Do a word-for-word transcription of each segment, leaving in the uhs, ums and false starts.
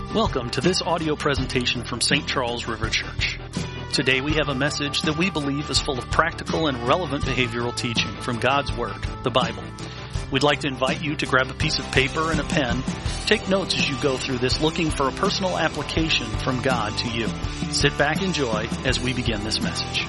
Welcome to this audio presentation from Saint Charles River Church. Today we have a message that we believe is full of practical and relevant behavioral teaching from God's Word, the Bible. We'd like to invite you to grab a piece of paper and a pen. Take notes as you go through this, looking for a personal application from God to you. Sit back, enjoy as we begin this message.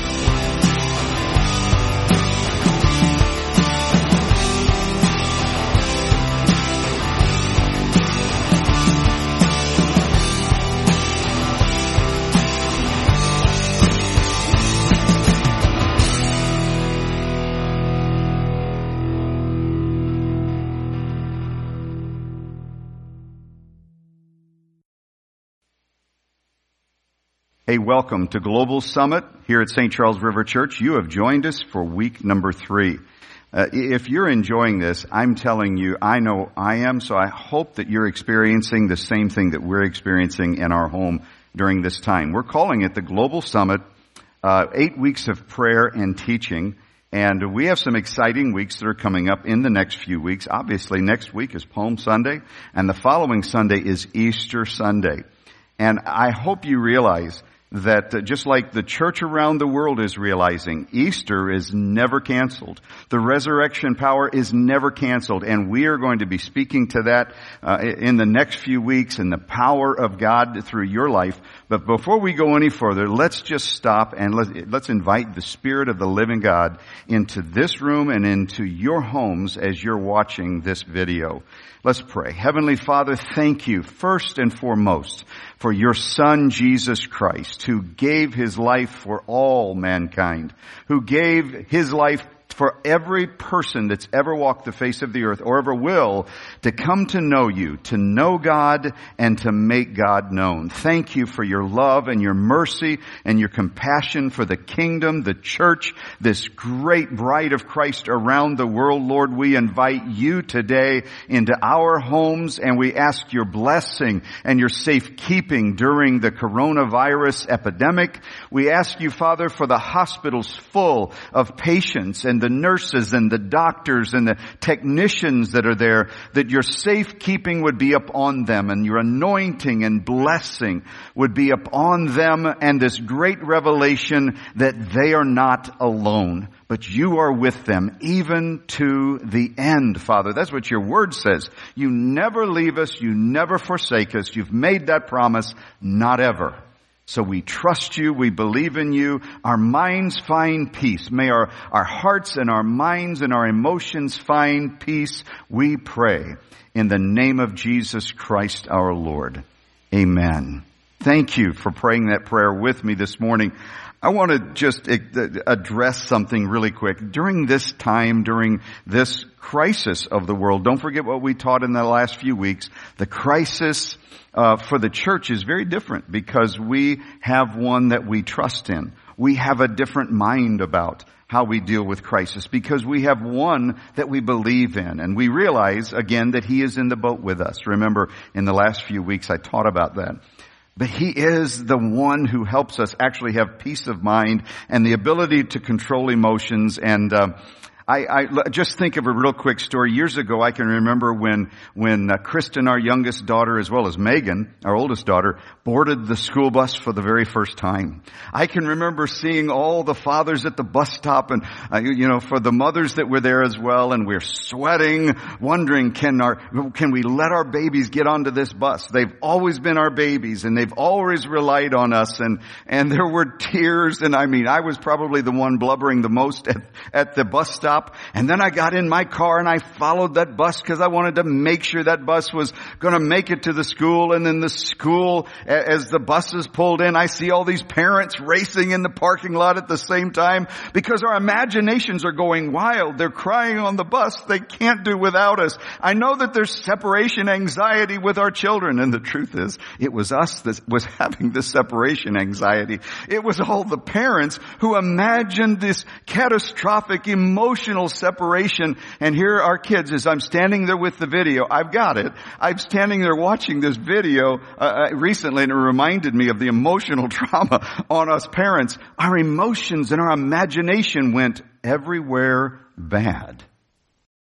Hey, welcome to Global Summit here at Saint Charles River Church. You have joined us for week number three. Uh, if you're enjoying this, I'm telling you, I know I am, so I hope that you're experiencing the same thing that we're experiencing in our home during this time. We're calling it the Global Summit, uh, eight weeks of prayer and teaching, and we have some exciting weeks that are coming up in the next few weeks. Obviously, next week is Palm Sunday, and the following Sunday is Easter Sunday. And I hope you realize that uh, just like the church around the world is realizing, Easter is never canceled. The resurrection power is never canceled. And we are going to be speaking to that uh, in the next few weeks and the power of God through your life. But before we go any further, let's just stop and let's, let's invite the Spirit of the living God into this room and into your homes as you're watching this video. Let's pray. Heavenly Father, thank you first and foremost for your Son, Jesus Christ, who gave his life for all mankind, who gave his life for every person that's ever walked the face of the earth or ever will to come to know you, to know God and to make God known. Thank you for your love and your mercy and your compassion for the kingdom, the church, this great bride of Christ around the world. Lord, we invite you today into our homes and we ask your blessing and your safekeeping during the coronavirus epidemic. We ask you, Father, for the hospitals full of patients and the nurses and the doctors and the technicians that are there, that your safekeeping would be upon them and your anointing and blessing would be upon them, and this great revelation that they are not alone, but you are with them even to the end, Father. That's what your word says. You never leave us. You never forsake us. You've made that promise, not ever. So we trust you, we believe in you, our minds find peace. May our, our hearts and our minds and our emotions find peace, we pray, in the name of Jesus Christ our Lord. Amen. Thank you for praying that prayer with me this morning. I want to just address something really quick. During this time, during this crisis of the world, don't forget what we taught in the last few weeks. The crisis uh, for the church is very different because we have one that we trust in. We have a different mind about how we deal with crisis because we have one that we believe in. And we realize, again, that he is in the boat with us. Remember, in the last few weeks, I taught about that. But he is the one who helps us actually have peace of mind and the ability to control emotions. And uh, I, I just think of a real quick story. Years ago, I can remember when when uh, Kristen, our youngest daughter, as well as Megan, our oldest daughter, boarded the school bus for the very first time. I can remember seeing all the fathers at the bus stop, and uh, you know, for the mothers that were there as well, and we're sweating, wondering, can our can we let our babies get onto this bus? They've always been our babies, and they've always relied on us, and and there were tears, and I mean, I was probably the one blubbering the most at, at the bus stop. And then I got in my car and I followed that bus because I wanted to make sure that bus was going to make it to the school. And then the school, as the buses pulled in, I see all these parents racing in the parking lot at the same time because our imaginations are going wild. They're crying on the bus. They can't do without us. I know that there's separation anxiety with our children. And the truth is, it was us that was having the separation anxiety. It was all the parents who imagined this catastrophic emotional separation. And here are kids, as I'm standing there with the video, I've got it. I'm standing there watching this video uh, recently, and it reminded me of the emotional trauma on us parents. Our emotions and our imagination went everywhere bad.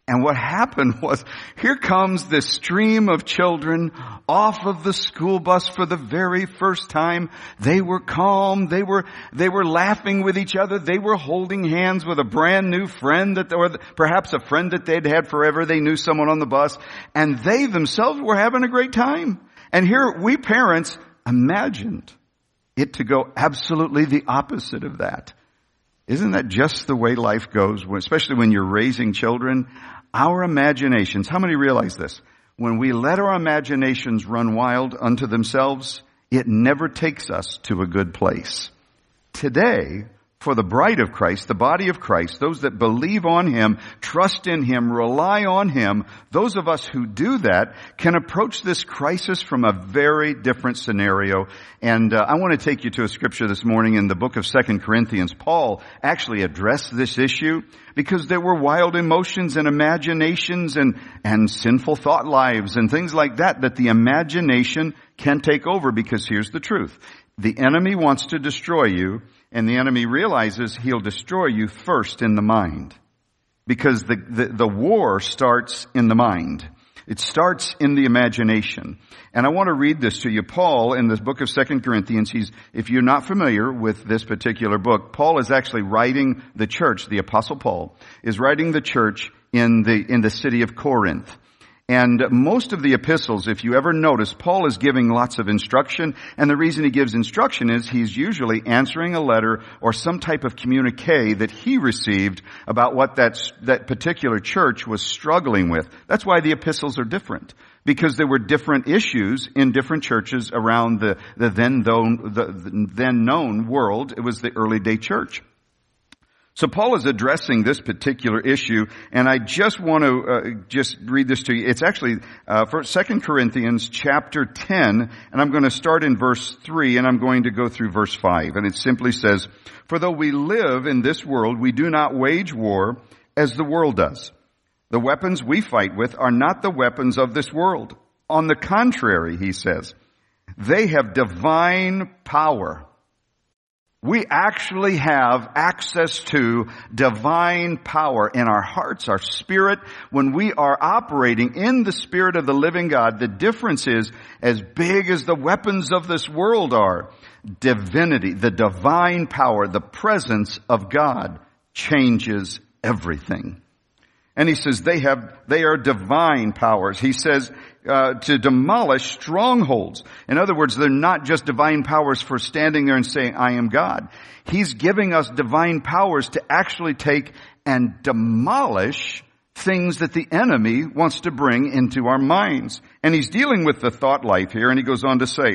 And what happened was, here comes this stream of children off of the school bus for the very first time. They were calm. They were, they were laughing with each other. They were holding hands with a brand new friend that, or perhaps a friend that they'd had forever. They knew someone on the bus, and they themselves were having a great time. And here we parents imagined it to go absolutely the opposite of that. Isn't that just the way life goes, especially when you're raising children? Our imaginations, how many realize this? When we let our imaginations run wild unto themselves, it never takes us to a good place. Today, for the bride of Christ, the body of Christ, those that believe on Him, trust in Him, rely on Him, those of us who do that can approach this crisis from a very different scenario. And uh, I want to take you to a scripture this morning in the book of Second Corinthians. Paul actually addressed this issue because there were wild emotions and imaginations and, and sinful thought lives and things like that, that the imagination can take over, because here's the truth. The enemy wants to destroy you, and the enemy realizes he'll destroy you first in the mind. Because the, the, the war starts in the mind. It starts in the imagination. And I want to read this to you. Paul, in this book of Second Corinthians, he's, if you're not familiar with this particular book, Paul is actually writing the church, the Apostle Paul, is writing the church in the, in the city of Corinth. And most of the epistles, if you ever notice, Paul is giving lots of instruction. And the reason he gives instruction is he's usually answering a letter or some type of communique that he received about what that, that particular church was struggling with. That's why the epistles are different. Because there were different issues in different churches around the, the then known, the, the then known world. It was the early day church. So Paul is addressing this particular issue, and I just want to uh, just read this to you. It's actually uh, for Second Corinthians chapter ten, and I'm going to start in verse three, and I'm going to go through verse five. And it simply says, "For though we live in this world, we do not wage war as the world does. The weapons we fight with are not the weapons of this world. On the contrary," he says, "they have divine power." We actually have access to divine power in our hearts, our spirit. When we are operating in the Spirit of the living God, the difference is, as big as the weapons of this world are, divinity, the divine power, the presence of God changes everything. And he says they have, they are divine powers. He says, uh, to demolish strongholds. In other words, they're not just divine powers for standing there and saying, "I am God." He's giving us divine powers to actually take and demolish things that the enemy wants to bring into our minds. And he's dealing with the thought life here, and he goes on to say,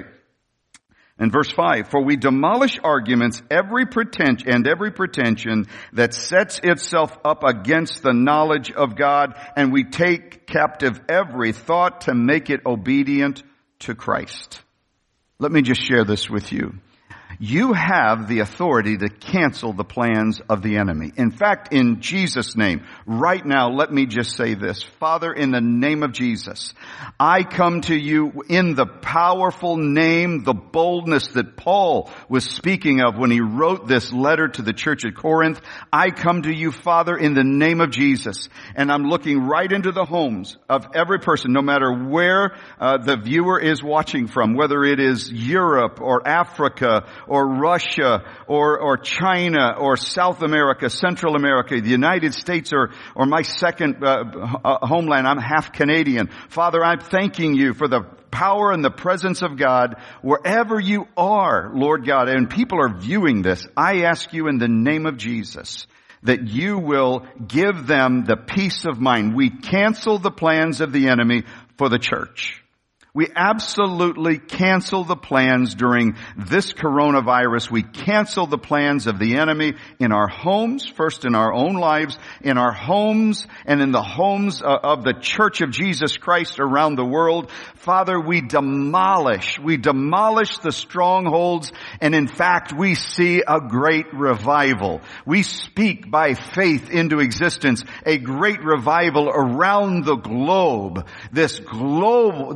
in verse five, "For we demolish arguments, every pretension and every pretension that sets itself up against the knowledge of God, and we take captive every thought to make it obedient to Christ." Let me just share this with you. You have the authority to cancel the plans of the enemy. In fact, in Jesus' name, right now, let me just say this. Father, in the name of Jesus, I come to you in the powerful name, the boldness that Paul was speaking of when he wrote this letter to the church at Corinth. I come to you, Father, in the name of Jesus, and I'm looking right into the homes of every person, no matter where uh, the viewer is watching from, whether it is Europe or Africa or Russia, or, or China, or South America, Central America, the United States, or, or my second uh, homeland. I'm half Canadian. Father, I'm thanking you for the power and the presence of God wherever you are, Lord God. And people are viewing this. I ask you in the name of Jesus that you will give them the peace of mind. We cancel the plans of the enemy for the church. We absolutely cancel the plans during this coronavirus. We cancel the plans of the enemy in our homes, first in our own lives, in our homes, and in the homes of the Church of Jesus Christ around the world. Father, we demolish, we demolish the strongholds, and in fact, we see a great revival. We speak by faith into existence a great revival around the globe. This globe that you have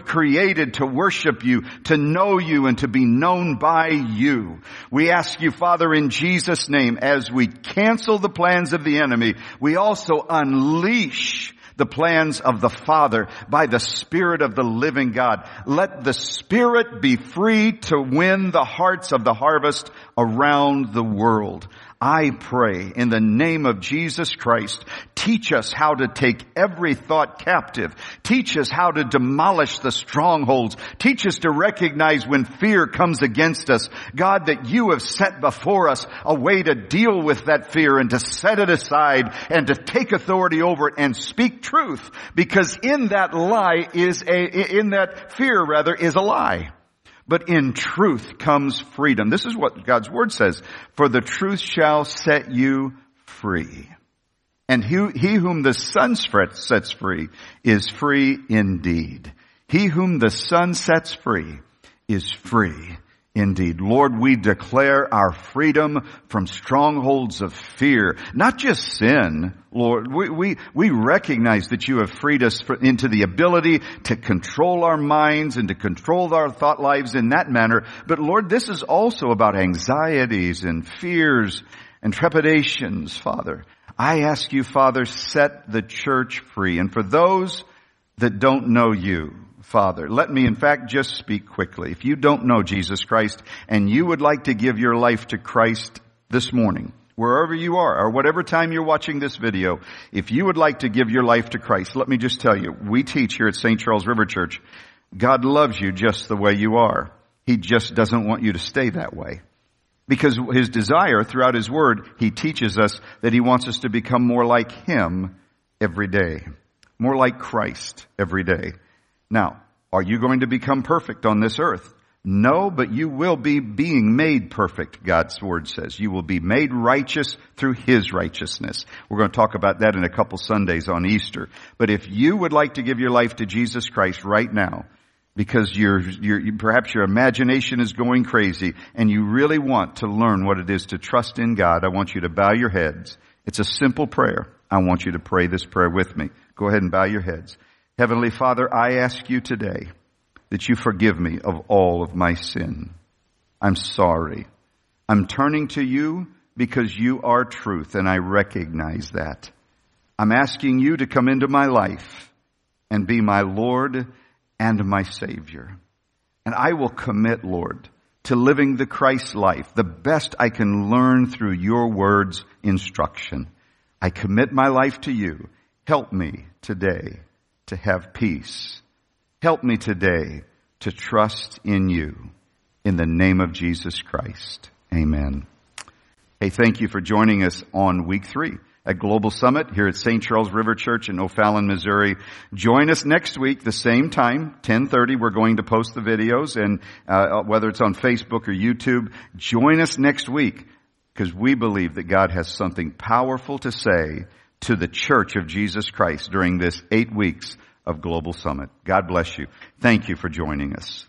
created to worship you, to know you, and to be known by you. We ask you, Father, in Jesus' name, as we cancel the plans of the enemy, we also unleash the plans of the Father by the Spirit of the living God. Let the Spirit be free to win the hearts of the harvest around the world. I pray in the name of Jesus Christ, teach us how to take every thought captive. Teach us how to demolish the strongholds. Teach us to recognize when fear comes against us. God, that you have set before us a way to deal with that fear and to set it aside and to take authority over it and speak truth. Because in that lie is a, in that fear rather, is a lie. But in truth comes freedom. This is what God's word says. For the truth shall set you free. And he, he whom the Son sets free is free indeed. He whom the Son sets free is free indeed. Lord, we declare our freedom from strongholds of fear, not just sin. Lord, we, we, we recognize that you have freed us for, into the ability to control our minds and to control our thought lives in that manner. But Lord, this is also about anxieties and fears and trepidations, Father. I ask you, Father, set the church free. And for those that don't know you, Father, let me in fact just speak quickly. If you don't know Jesus Christ and you would like to give your life to Christ this morning, wherever you are or whatever time you're watching this video, if you would like to give your life to Christ, let me just tell you, we teach here at Saint Charles River Church, God loves you just the way you are. He just doesn't want you to stay that way. Because his desire throughout his word, he teaches us that he wants us to become more like him every day. More like Christ every day. Now, are you going to become perfect on this earth? No, but you will be being made perfect, God's word says. You will be made righteous through his righteousness. We're going to talk about that in a couple Sundays on Easter. But if you would like to give your life to Jesus Christ right now, because your, your, perhaps your imagination is going crazy and you really want to learn what it is to trust in God, I want you to bow your heads. It's a simple prayer. I want you to pray this prayer with me. Go ahead and bow your heads. Heavenly Father, I ask you today that you forgive me of all of my sin. I'm sorry. I'm turning to you because you are truth, and I recognize that. I'm asking you to come into my life and be my Lord and my Savior. And I will commit, Lord, to living the Christ life, the best I can learn through your word's instruction. I commit my life to you. Help me today to have peace. Help me today to trust in you. In the name of Jesus Christ. Amen. Hey, thank you for joining us on week three at Global Summit here at Saint Charles River Church in O'Fallon, Missouri. Join us next week, the same time, ten thirty. We're going to post the videos, and uh, whether it's on Facebook or YouTube, join us next week because we believe that God has something powerful to say to the Church of Jesus Christ during this eight weeks of Global Summit. God bless you. Thank you for joining us.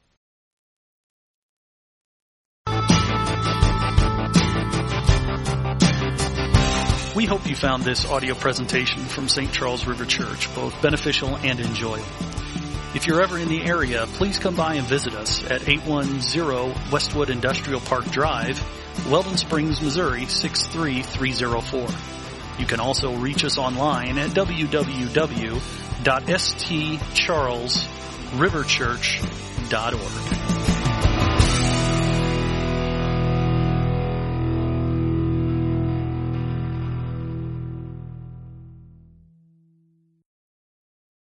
We hope you found this audio presentation from Saint Charles River Church both beneficial and enjoyable. If you're ever in the area, please come by and visit us at eight one zero Westwood Industrial Park Drive, Weldon Springs, Missouri six three three zero four. You can also reach us online at w w w dot s t charles river church dot org.